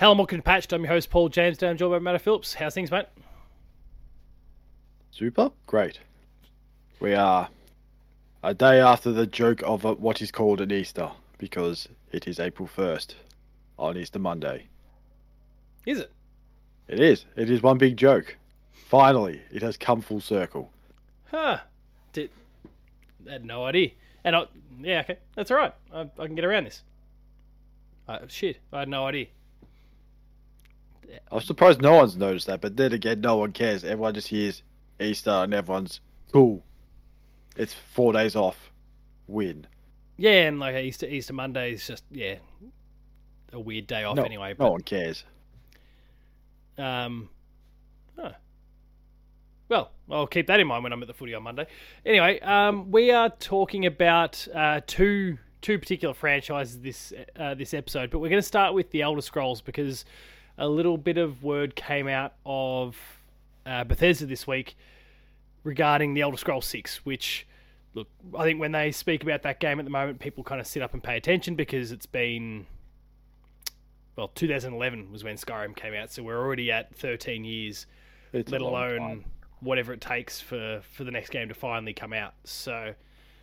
Hello, welcome to Patched. I'm your host, Paul James, down joined by Matt Phillips. How's things, mate? Super. Great. We are a day after the joke of what is called an Easter, because it is April 1st on Easter Monday. Is it? It is. It is one big joke. Finally, it has come full circle. Huh. I had no idea. Yeah, okay. That's all right. I can get around this. Shit. I had no idea. I'm surprised no one's noticed that, but then again, no one cares. Everyone just hears Easter and everyone's cool. It's 4 days off. Win. Yeah, and like Easter Monday is just, a weird day off anyway. No one cares. Well, I'll keep that in mind when I'm at the footy on Monday. Anyway, we are talking about two particular franchises this episode, but we're going to start with the Elder Scrolls because a little bit of word came out of Bethesda this week regarding the Elder Scrolls 6, which, look, I think when they speak about that game at the moment, people kind of sit up and pay attention because it's been, 2011 was when Skyrim came out, so we're already at 13 years, let alone whatever it takes for the next game to finally come out. So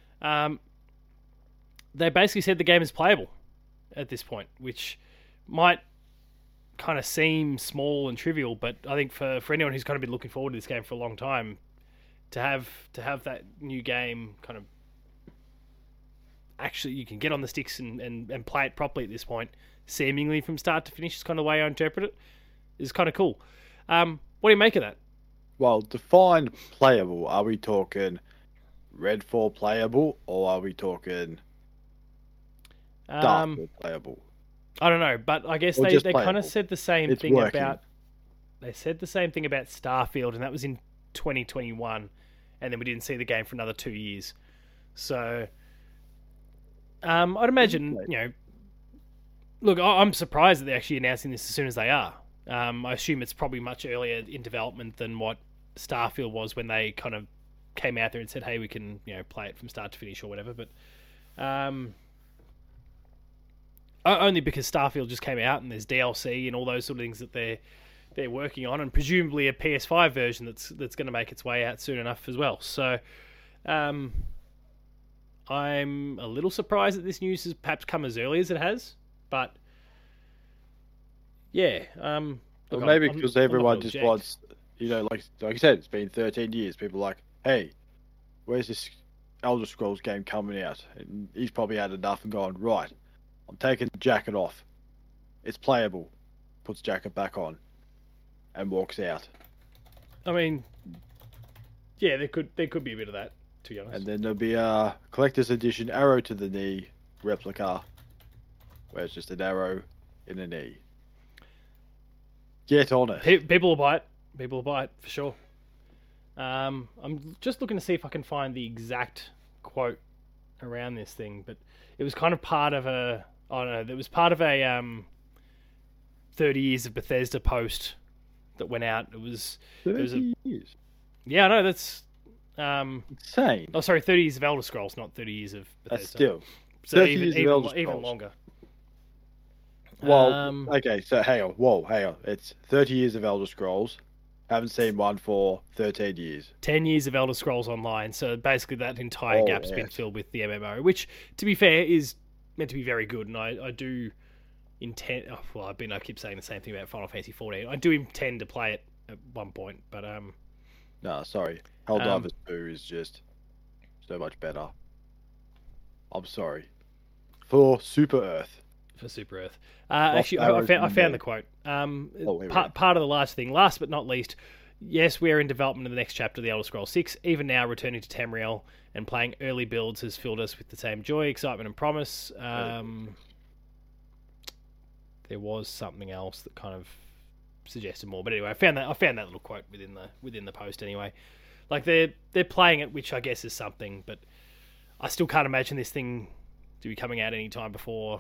they basically said the game is playable at this point, which might kind of seem small and trivial, but I think for anyone who's kind of been looking forward to this game for a long time, to have that new game kind of actually you can get on the sticks and play it properly at this point, seemingly from start to finish is kind of the way I interpret it, is kind of cool. What do you make of that? Well, define playable. Are we talking Redfall playable, or are we talking Darkfall playable? I don't know, but I guess they kind of said the same thing about... They said the same thing about Starfield, and that was in 2021, and then we didn't see the game for another 2 years. So, I'd imagine, Look, I'm surprised that they're actually announcing this as soon as they are. I assume it's probably much earlier in development than what Starfield was when they kind of came out there and said, hey, we can, play it from start to finish or whatever, but... only because Starfield just came out and there's DLC and all those sort of things that they're working on, and presumably a PS5 version that's going to make its way out soon enough as well. So, I'm a little surprised that this news has perhaps come as early as it has, but yeah. Well, maybe because everyone just wants, like I said, it's been 13 years. People are like, hey, where's this Elder Scrolls game coming out? And he's probably had enough and gone, right, I'm taking the jacket off. It's playable. Puts the jacket back on and walks out. I mean, yeah, there could be a bit of that, to be honest. And then there'll be a collector's edition arrow to the knee replica, where it's just an arrow in the knee. Get on it. People will buy it. People will buy it for sure. I'm just looking to see if I can find the exact quote around this thing, but it was kind of part of a... I don't know. It was part of a 30 years of Bethesda post that went out. It was 30 years. Yeah, I know that's insane. Oh, sorry, 30 years of Elder Scrolls, not 30 years of Bethesda. That's still so even longer. Well, okay, so hang on. It's 30 years of Elder Scrolls. Haven't seen one for 13 years. 10 years of Elder Scrolls Online. So basically that entire gap's been filled with the MMO, which, to be fair, is meant to be very good, and I do intend... I keep saying the same thing about Final Fantasy 14. I do intend to play it at one point, but... No, sorry. Helldivers 2 is just so much better. I'm sorry. For Super Earth. For Super Earth. Actually, I found the quote. Part of the last thing, last but not least, yes, we are in development of the next chapter of the Elder Scrolls 6. Even now, returning to Tamriel and playing early builds has filled us with the same joy, excitement, and promise. There was something else that kind of suggested more, but anyway, I found that little quote within the post. Anyway, like they're playing it, which I guess is something, but I still can't imagine this thing to be coming out any time before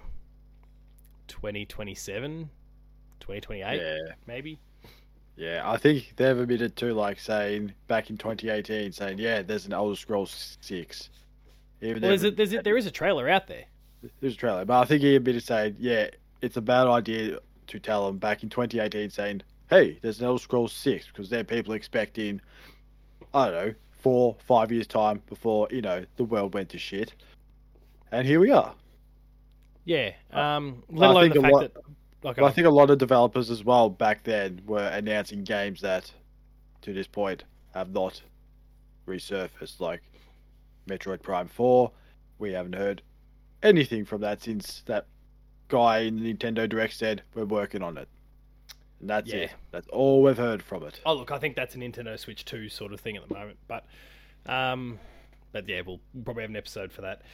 2027, 2028, maybe. Yeah, I think they've admitted to saying back in 2018, saying there's an Elder Scrolls 6. There is a trailer out there. There's a trailer, but I think he admitted saying it's a bad idea to tell them back in 2018 saying, hey, there's an Elder Scrolls 6, because there are people expecting, I don't know, 4-5 years time before, the world went to shit. And here we are. Yeah. Let alone the fact that... Okay. I think a lot of developers as well back then were announcing games that, to this point, have not resurfaced, like Metroid Prime 4. We haven't heard anything from that since that guy in the Nintendo Direct said, we're working on it. And that's it. That's all we've heard from it. Oh, look, I think that's a Nintendo Switch 2 sort of thing at the moment. But yeah, we'll probably have an episode for that.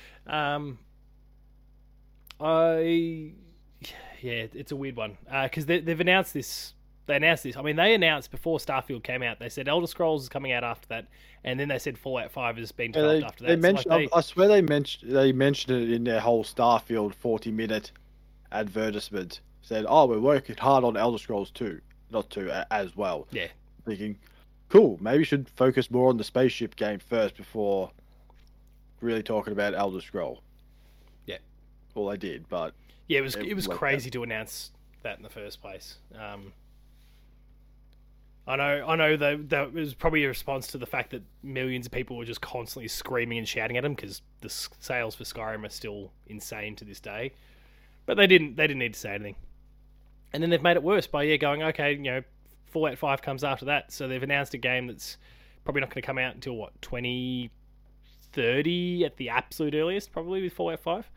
It's a weird one. Because they've announced this. They announced this. I mean, they announced before Starfield came out. They said Elder Scrolls is coming out after that. And then they said Fallout 5 has been developed after that. I swear they mentioned it in their whole Starfield 40-minute advertisement. Said, we're working hard on Elder Scrolls 2. Not 2, as well. Yeah. Thinking, cool, maybe we should focus more on the spaceship game first before really talking about Elder Scroll. Yeah. Well, they did, but... Yeah, it was crazy to announce that in the first place. I know that was probably a response to the fact that millions of people were just constantly screaming and shouting at them because the sales for Skyrim are still insane to this day. But they didn't need to say anything. And then they've made it worse by going, okay, Fallout 5 comes after that. So they've announced a game that's probably not going to come out until 2030 at the absolute earliest, probably with Fallout 5.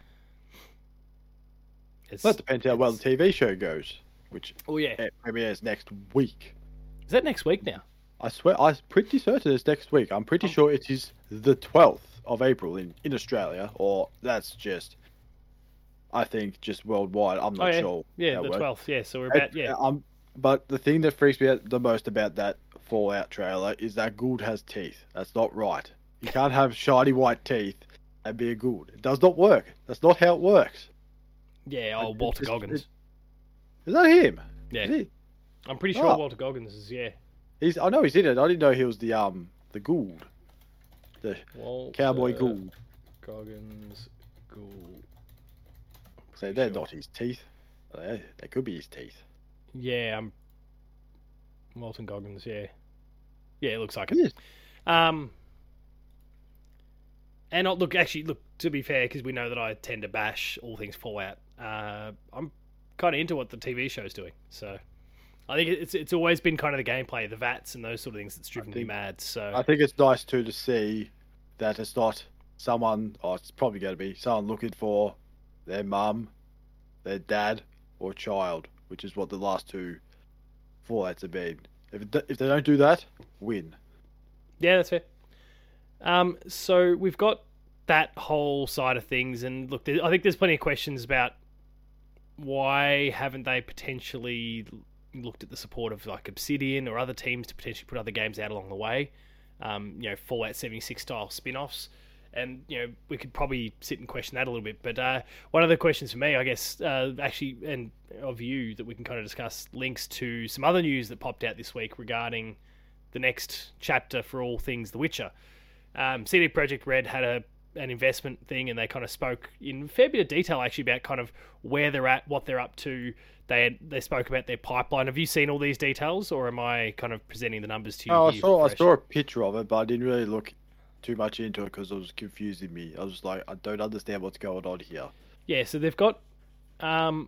That depends how well the TV show goes, which premieres next week. Is that next week now? I swear, I'm pretty certain it's next week. I'm pretty sure it is the 12th of April in Australia, or that's just, I think, just worldwide. I'm not sure. Yeah, the 12th. Yeah, so we're about, But the thing that freaks me out the most about that Fallout trailer is that Gould has teeth. That's not right. You can't have shiny white teeth and be a Gould. It does not work. That's not how it works. Yeah, Walter Goggins. Is that him? Yeah. Is he? I'm pretty sure Walter Goggins is, I know he's in it. I didn't know he was the Gould. The Walter Cowboy Gould. Goggins Gould. So they're not his teeth. They could be his teeth. Yeah, Walton Goggins, yeah. Yeah, it looks like it. Is. And look, to be fair, because we know that I tend to bash all things Fallout, I'm kind of into what the TV show's doing. So I think it's always been kind of the gameplay, the VATs and those sort of things that's driven me mad. So I think it's nice too to see that it's not someone, it's probably going to be someone looking for their mum, their dad, or child, which is what the last two Fallouts have been. If they don't do that, win. Yeah, that's fair. So we've got that whole side of things, and look, I think there's plenty of questions about why haven't they potentially looked at the support of like Obsidian or other teams to potentially put other games out along the way. Fallout 76 style spin-offs. And, we could probably sit and question that a little bit. But one of the questions for me, I guess, actually, and of you, that we can kind of discuss links to some other news that popped out this week regarding the next chapter for all things The Witcher. CD Projekt Red had an investment thing, and they kind of spoke in a fair bit of detail, actually, about kind of where they're at, what they're up to. They spoke about their pipeline. Have you seen all these details, or am I kind of presenting the numbers to you? I saw a picture of it, but I didn't really look too much into it because it was confusing me. I was like, I don't understand what's going on here. Yeah, so they've got 5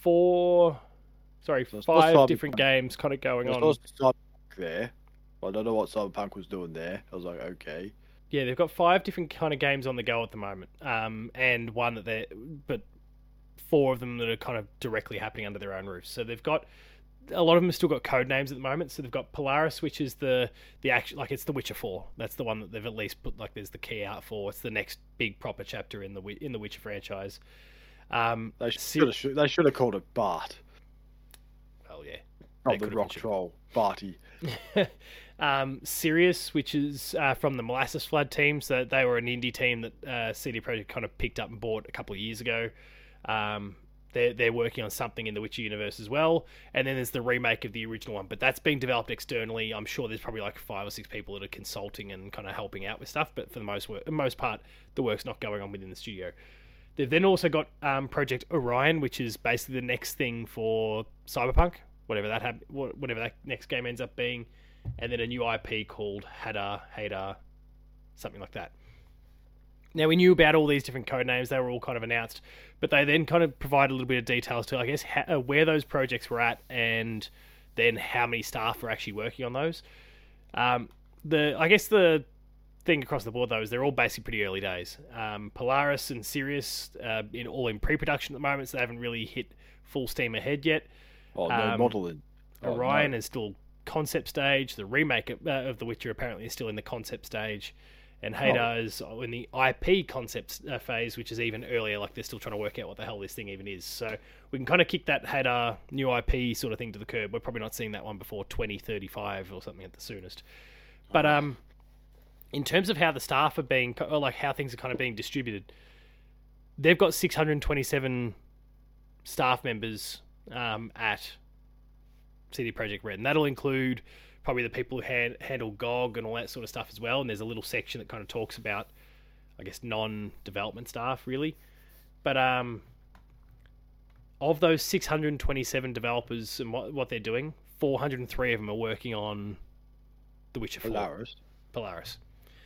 different games kind of going on. Cyberpunk there. I don't know what Cyberpunk was doing there. I was like, okay. Yeah, they've got 5 different kind of games on the go at the moment, and one but 4 of them that are kind of directly happening under their own roof. So they've got a lot of them have still got code names at the moment. So they've got Polaris, which is the actual, like, it's The Witcher 4. That's the one that they've at least put, like, there's the key out for. It's the next big proper chapter in the Witcher franchise. They should have called it Bart. Well, yeah. Not the rock troll, Barty. Sirius, which is from the Molasses Flood team. So they were an indie team that CD Projekt kind of picked up and bought a couple of years ago. They're working on something in the Witcher universe as well. And then there's the remake of the original one, but that's being developed externally. I'm sure there's probably like 5 or 6 people that are consulting and kind of helping out with stuff, but for the most part, the work's not going on within the studio. They've then also got Project Orion, which is basically the next thing for Cyberpunk, whatever that next game ends up being, and then a new IP called Hadar, something like that. Now, we knew about all these different code names. They were all kind of announced, but they then kind of provide a little bit of details to, I guess, where those projects were at and then how many staff were actually working on those. I guess the thing across the board, though, is they're all basically pretty early days. Polaris and Sirius all in pre-production at the moment, so they haven't really hit full steam ahead yet. Oh, no modeling. Orion is still concept stage. The remake of The Witcher apparently is still in the concept stage. And Hadar is in the IP concept phase, which is even earlier. Like, they're still trying to work out what the hell this thing even is. So we can kind of kick that Hadar new IP sort of thing to the curb. We're probably not seeing that one before 2035 or something at the soonest. But in terms of how the staff are being, or like how things are kind of being distributed, they've got 627 staff members at CD Projekt Red, and that'll include probably the people who handle GOG and all that sort of stuff as well. And there's a little section that kind of talks about, I guess, non-development staff, really. But of those 627 developers and what they're doing, 403 of them are working on The Witcher 4. Polaris.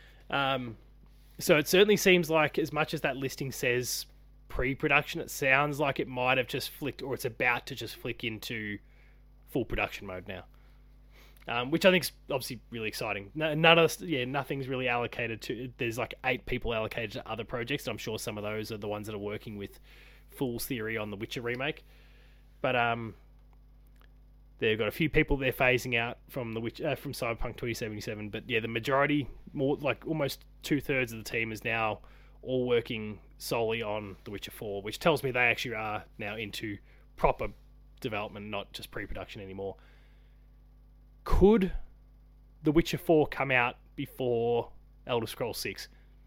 So it certainly seems like, as much as that listing says pre-production, it sounds like it might have just flicked, or it's about to just flick into full production mode now. Which I think is obviously really exciting. Nothing's really allocated to. There's like 8 people allocated to other projects. And I'm sure some of those are the ones that are working with Fool's Theory on the Witcher remake. But they've got a few people they're phasing out from from Cyberpunk 2077. But yeah, the majority, more like almost 2/3 of the team, is now all working solely on The Witcher 4, which tells me they actually are now into proper development, not just pre-production anymore. Could The Witcher 4 come out before Elder Scrolls 6?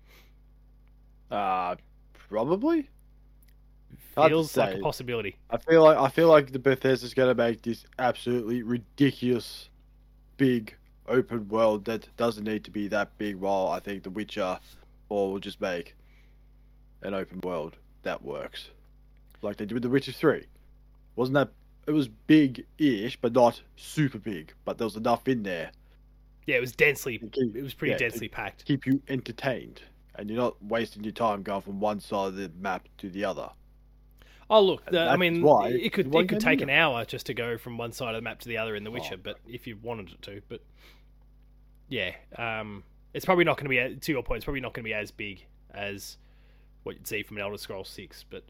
Probably. Feels like a possibility. I feel like the Bethesda's going to make this absolutely ridiculous, big open world that doesn't need to be that big. While I think The Witcher 4 will just make an open world that works, like they did with The Witcher 3. Wasn't that? It was big-ish, but not super big. But there was enough in there. Yeah, it was pretty densely packed. Keep you entertained, and you're not wasting your time going from one side of the map to the other. Oh, look, it could take an hour just to go from one side of the map to the other in The Witcher, but if you wanted it to. But yeah, it's probably not going to be, to your point, it's probably not going to be as big as what you'd see from Elder Scrolls 6, but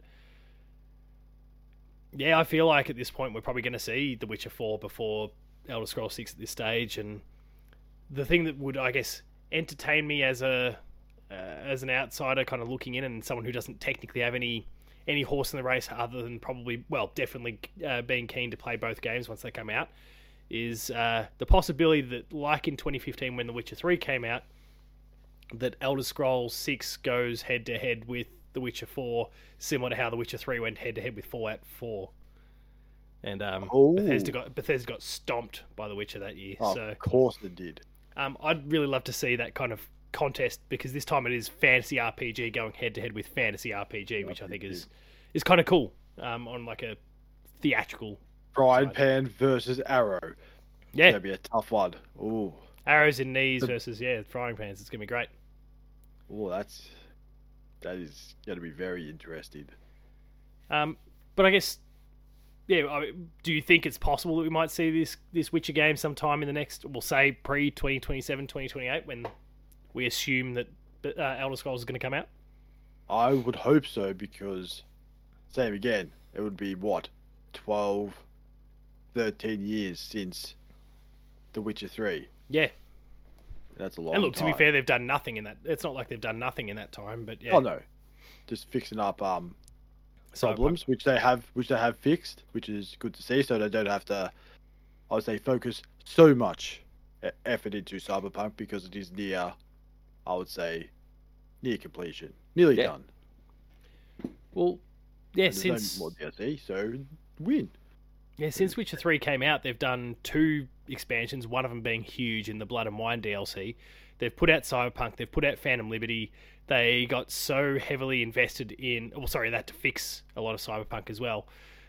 yeah, I feel like at this point we're probably going to see The Witcher 4 before Elder Scrolls 6 at this stage. And the thing that would, I guess, entertain me as an outsider kind of looking in, and someone who doesn't technically have any horse in the race other than definitely being keen to play both games once they come out, is the possibility that, like in 2015 when The Witcher 3 came out, that Elder Scrolls 6 goes head-to-head with The Witcher 4, similar to how The Witcher 3 went head-to-head with Fallout 4. And Bethesda got stomped by The Witcher that year. Oh, so, of course they did. I'd really love to see that kind of contest, because this time it is fantasy RPG going head-to-head with fantasy RPG, which I think is kind of cool on like a theatrical Frying pan versus arrow. Yeah. It's going to be a tough one. Ooh. Arrows in knees versus, frying pans. It's going to be great. Oh, that is going to be very interesting. But I guess, do you think it's possible that we might see this Witcher game sometime in the next, we'll say pre-2027, 2028, when we assume that Elder Scrolls is going to come out? I would hope so, because, same again, it would be, 12, 13 years since The Witcher 3. Yeah. That's a long time. And look, to be fair, they've done nothing in that. It's not like they've done nothing in that time, but yeah. Oh, no. Just fixing up problems, which they have fixed, which is good to see, so they don't have to, I would say, focus so much effort into Cyberpunk, because it is near completion. Nearly done. Well, yeah, since... no more DLC, so win. Yeah, since Witcher 3 came out, they've done 2 expansions, one of them being huge in the Blood and Wine DLC. They've put out Cyberpunk. They've put out Phantom Liberty. They got so heavily invested in... Well, sorry, they had to fix a lot of Cyberpunk as well.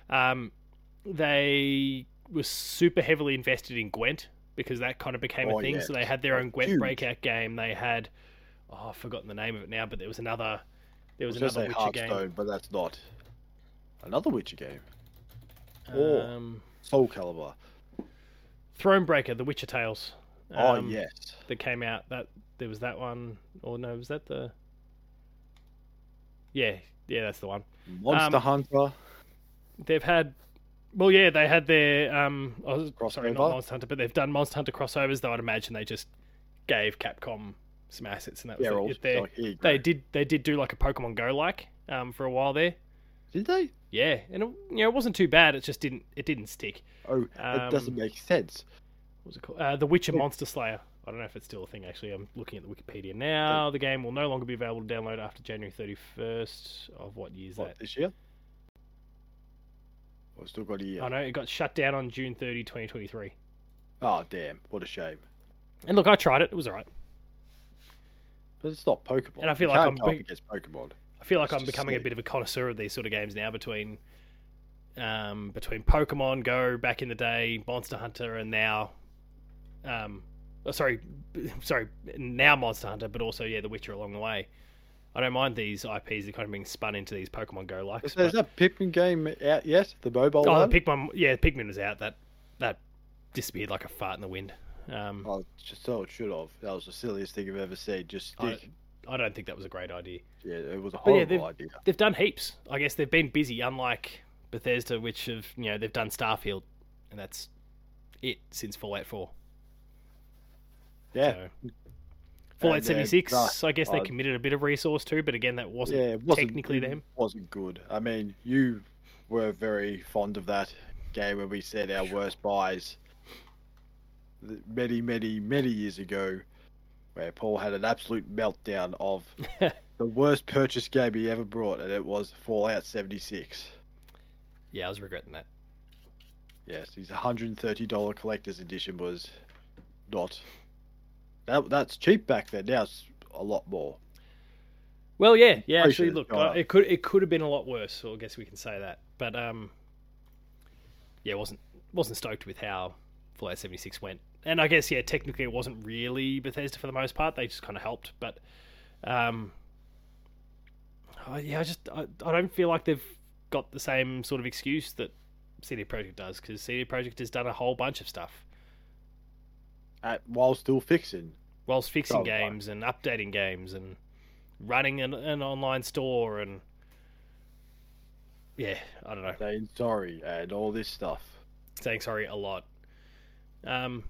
They were super heavily invested in Gwent because that kind of became a thing. Yeah. So they had their own Gwent breakout game. They had... Oh, I've forgotten the name of it now, but there was another Witcher game. But that's not another Witcher game. Or Soul Calibur. Thronebreaker, The Witcher Tales. Yes. That came out. There was that one. Or no, was that the... Yeah, that's the one. Monster Hunter. They've had... Well, yeah, they had their... Sorry, not Monster Hunter, but they've done Monster Hunter crossovers, though I'd imagine they just gave Capcom some assets, and that was it. They did do like a Pokemon Go for a while there. Did they? Yeah, and it wasn't too bad. It just didn't stick. Oh, it doesn't make sense. What was it called? The Witcher Monster Slayer. I don't know if it's still a thing. Actually, I'm looking at the Wikipedia now. The game will no longer be available to download after January 31st of what year is that? This year? Well, still got a year. I know, it got shut down on June 30, 2023. Oh, damn. What a shame. And look, I tried it. It was alright. But it's not Pokemon. And I feel Pokemon. I feel like I'm becoming a bit of a connoisseur of these sort of games now between Pokemon Go back in the day, Monster Hunter, and now... now Monster Hunter, but also, The Witcher along the way. I don't mind these IPs that kind of being spun into these Pokemon Go likes. Is that Pikmin game out yet? The mobile one? Pikmin was out. That disappeared like a fart in the wind. Just so it should have. That was the silliest thing I've ever seen. Just stick. I don't think that was a great idea. Yeah, it was a horrible idea. They've done heaps. I guess they've been busy, unlike Bethesda, which they've done Starfield, and that's it since Fallout 4. Yeah. So, Fallout 76, I guess they committed a bit of resource to, but again, that wasn't technically them. It wasn't good. I mean, you were very fond of that game when we said our worst buys many, many, many years ago, where Paul had an absolute meltdown of the worst purchase game he ever brought, and it was Fallout 76. Yeah, I was regretting that. Yes, his $130 collector's edition was not... That's cheap back then. Now it's a lot more. Well, yeah. Actually, look, it could have been a lot worse. So I guess we can say that. But wasn't stoked with how Fallout 76 went. And I guess technically it wasn't really Bethesda for the most part. They just kind of helped. But I don't feel like they've got the same sort of excuse that CD Projekt does, because CD Projekt has done a whole bunch of stuff. While still fixing games and updating games and running an online store and I don't know. Saying sorry and all this stuff. Saying sorry a lot. Then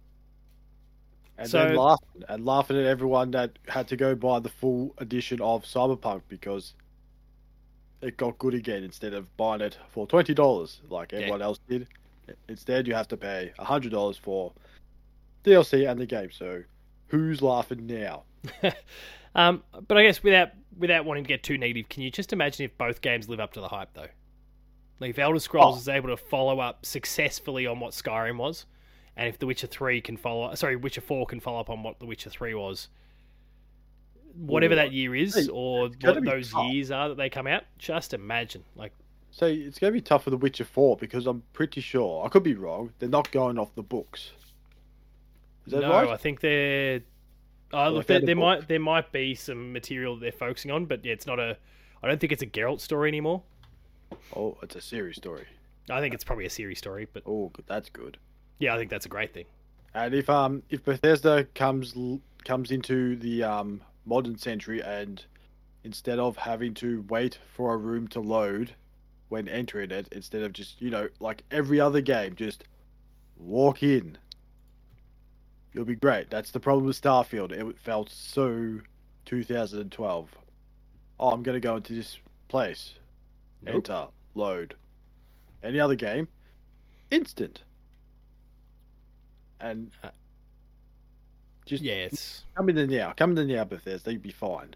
laughing at everyone that had to go buy the full edition of Cyberpunk because it got good again instead of buying it for $20 like everyone else did. Instead, you have to pay $100 for DLC and the game, so who's laughing now? But I guess without wanting to get too negative, can you just imagine if both games live up to the hype, though? Like if Elder Scrolls is able to follow up successfully on what Skyrim was, and if Witcher 4 can follow up on what The Witcher 3 was, whatever that year is, or what those years are that they come out, just imagine. So it's going to be tough for The Witcher 4 because I'm pretty sure, I could be wrong, they're not going off the books. Is that right? I think they're... look, there might be some material that they're focusing on, but it's not a... I don't think it's a Geralt story anymore. Oh, it's a series story. I think it's probably a series story, but... Oh, that's good. Yeah, I think that's a great thing. And if Bethesda comes into the modern century and instead of having to wait for a room to load when entering it, instead of just, like every other game, just walk in... It'll be great. That's the problem with Starfield. It felt so 2012. Oh, I'm going to go into this place. Nope. Enter. Load. Any other game? Instant. And just it's... Come in there now, Bethesda. You'll be fine.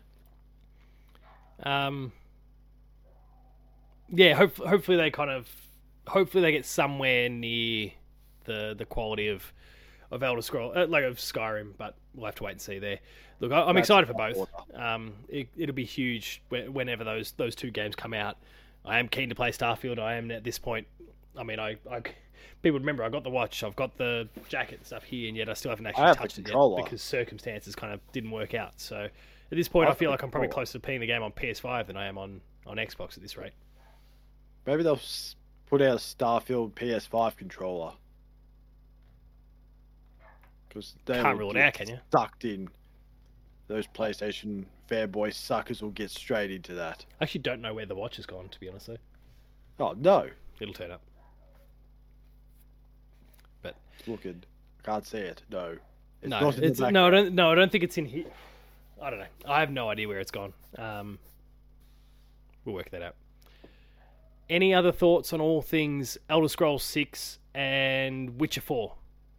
Hopefully they get somewhere near the quality of of Elder Scrolls, like of Skyrim, but we'll have to wait and see there. Look, I'm excited for both. It'll be huge whenever those two games come out. I am keen to play Starfield. I am at this point. I mean, I people remember I got the watch, I've got the jacket and stuff here, and yet I still haven't actually touched it yet because circumstances kind of didn't work out. So at this point, I feel like I'm probably closer to playing the game on PS5 than I am on Xbox at this rate. Maybe they'll put out a Starfield PS5 controller. Because they can't rule it out, can you? Sucked in. Those PlayStation fanboy suckers will get straight into that. I actually don't know where the watch has gone, to be honest, though. Oh, no. It'll turn up. But it's looking. I can't see it. No. It's not in the background. I don't think it's in here. I don't know. I have no idea where it's gone. We'll work that out. Any other thoughts on all things Elder Scrolls 6 and Witcher 4?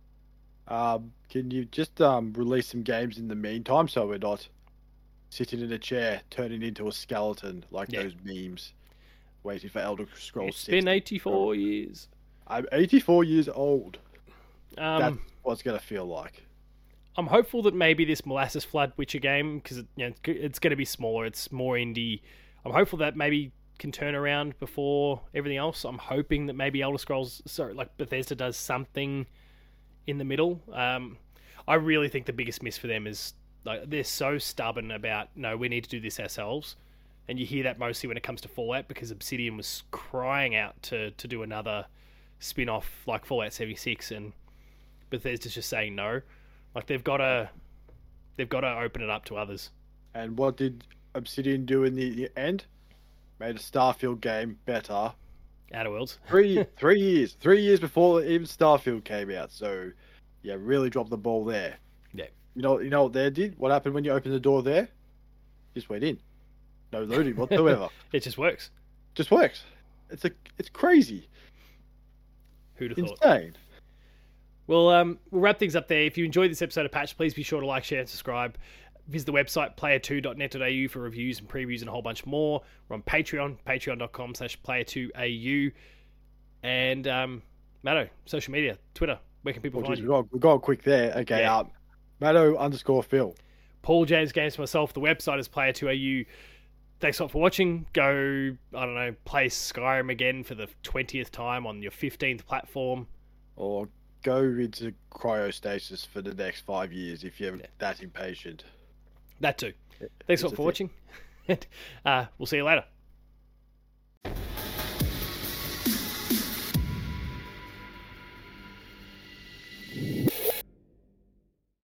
Can you just release some games in the meantime so we're not sitting in a chair turning into a skeleton like those memes waiting for Elder Scrolls 6? It's been 84 years. I'm 84 years old. That's what it's going to feel like. I'm hopeful that maybe this Molasses Flood Witcher game, because it's going to be smaller, it's more indie. I'm hopeful that maybe can turn around before everything else. I'm hoping that maybe Elder Scrolls, Bethesda does something in the middle. I really think the biggest miss for them is they're so stubborn about, no, we need to do this ourselves. And you hear that mostly when it comes to Fallout, because Obsidian was crying out to do another spin-off like Fallout 76, and Bethesda's just saying no. Like they've got to open it up to others. And what did Obsidian do in the end? Made a Starfield game better. Outer Worlds. 3 years before even Starfield came out. So, yeah, really dropped the ball there. Yeah. You know what they did? What happened when you opened the door there? Just went in. No looting whatsoever. It just works. Just works. It's crazy. Who'd have thought? Insane. Well, we'll wrap things up there. If you enjoyed this episode of Patch, please be sure to like, share, and subscribe. Visit the website, player2.net.au, for reviews and previews and a whole bunch more. We're on Patreon, patreon.com/player2au. And, Matto, social media, Twitter, where can people find you? We've got quick there. Okay, Matto_Phil. Paul James Games for myself. The website is player2au. Thanks a lot for watching. Go, I don't know, play Skyrim again for the 20th time on your 15th platform. Or go into cryostasis for the next 5 years if you're that impatient. That too. Thanks a lot for watching. We'll see you later.